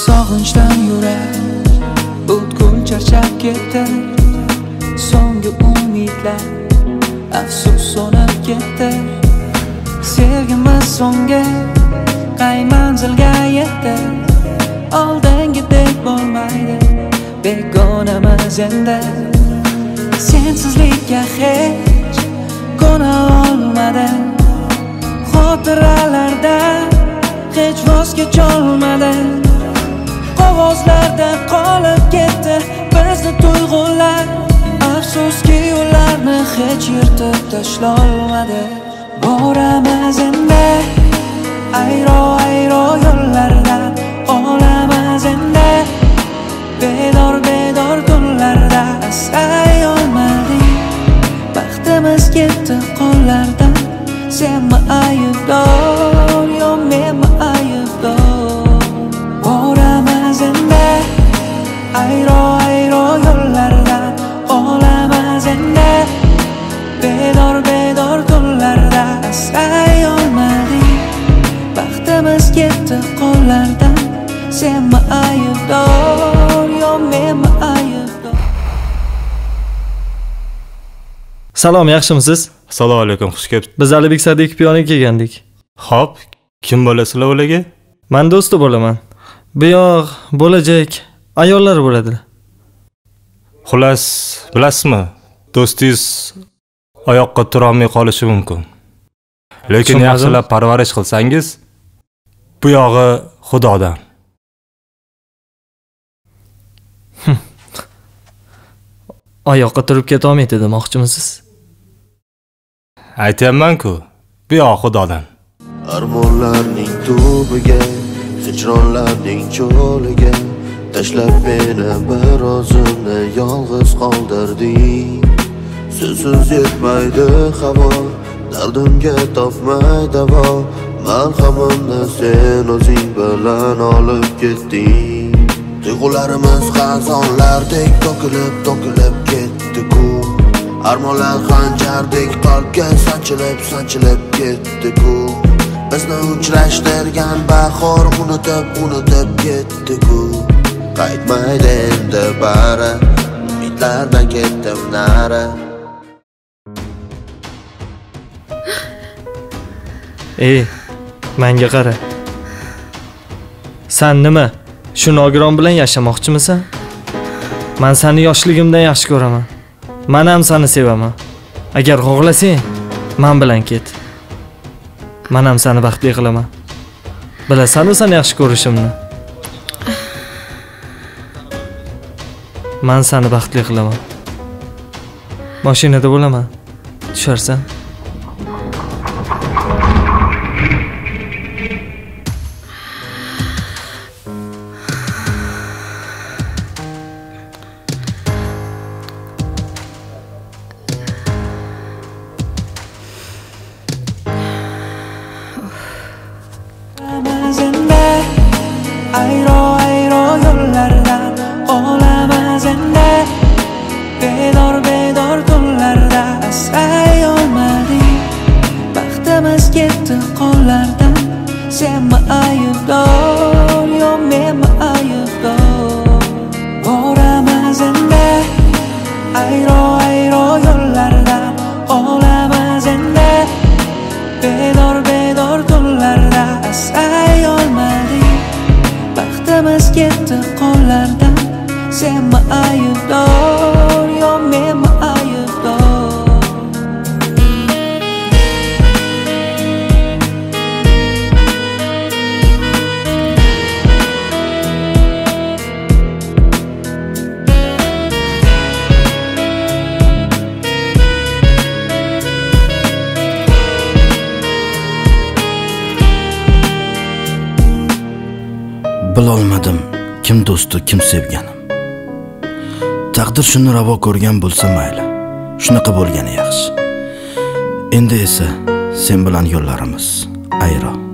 Sog'inchdan yurak butkul charchab ketdi. So'nggi umidlar afsus so'nib ketdi. Sevgimiz so'nggi qay manzilga yetdi. Oldingidek bo'lmaydi begonamiz endi. Sensizlikka hech ko'na olmadim. Xotiralardan hech voz kecholmadim. Qog'ozlarda qolib ketdi bizni tuyg'ular. Afsuski ularni hech yirtib tashlolmadi. Boramiz endi ayro yo'llardan. Olamiz endi bedor tunlarda. Asray olmadik, baxtimiz ketdi qo'llardan. Senmi aybdor yo menmi aybdor? Boramiz endi ayro yo'llardan. Olamiz endi bedor tunlarda. Asray olmadik, baxtimiz ketdi qo'llardan. Senmi aybdor yo menmi aybdor? Salom, yaxshimisiz? Assalomu alaykum, xush kelibsiz. Biz Alibek Sadiqov piyoniga kelgandik. Xo'p, kim bo'lasizlar ularga? Men do'sti bo'laman. Bu yoq bo'lajak ayollar bo'ladi. Xullas, bilasizmi? Do'stingiz oyoqqa tura olmay qolishi mumkin. Lekin yaxshilab parvarish qilsangiz, bu yog'i Xudodan. Oyoqqa turib keta olmaydi demoqchimisiz? Aytayapman-ku, bu yog'i Xudodan. Armonlarning tubiga, hijronlarning cho'liga tashlab meni bir o'zimni yolg'iz qoldirding. Sensiz yetmaydi havo, dardimga topmay davo. Malhamimni sen o'zing bilan olib ketding. Tuyg'ularimiz xazonlardek to'kilib ketdi-ku. Armonlar xanjardek qalbga sanchilib ketdi-ku. Bizni uchrashtirgan bahor unutib ketdi-ku. Qaytmaydi endi bari, umidlardan ketdim nari. Menga qara. Sen nima? Shu nogiron bilan yashamoqchimisan? Men seni yoshligimdan yaxshi ko'raman. Men ham seni sevaman. Agar xohlasang, men bilan ket. Men ham seni baxtli qilaman. Bilasan-ku seni yaxshi ko'rishimni. Men seni baxtli qilaman. Mashinada bo'laman. Tusharsan? Ayro yo'llardan. Olamiz endi bedor tunlarda. Asray olmadik, baxtimiz ketdi qo'llardan. Senmi aybdor yo menmi aybdor? Boramiz endi ayro yo'llardan. Olamiz endi bedor tunlarda. Asray olmadik, baxtimiz ketdi qo'llardan. Senmi aybdor yo menmi aybdor? Bilolmadim kim do'sti, kim sevganim. Taqdir shuni ravo ko'rgan bo'lsa mayli. Shunaqa bo'lgani yaxshi. Endi esa sen bilan yo'llarimiz ayro.